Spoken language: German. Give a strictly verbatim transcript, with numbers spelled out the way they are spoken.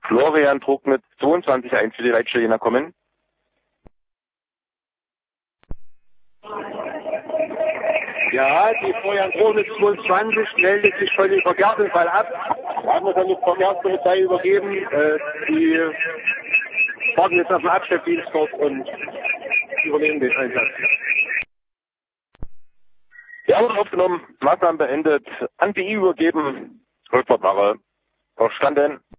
Florian Druck mit zweiundzwanzig eins für die Leitstelle kommen. Ja, die Florian Druck mit zweiundzwanzig meldet sich von dem Verkehrsunfall ab. Haben wir dann die Verkehrspolizei übergeben. Äh, die warten jetzt auf den Abschleppdienst dort und übernehmen den Einsatz. Ja, wurde aufgenommen, Maßnahmen beendet, an B I übergeben, Rückfahrtware verstanden.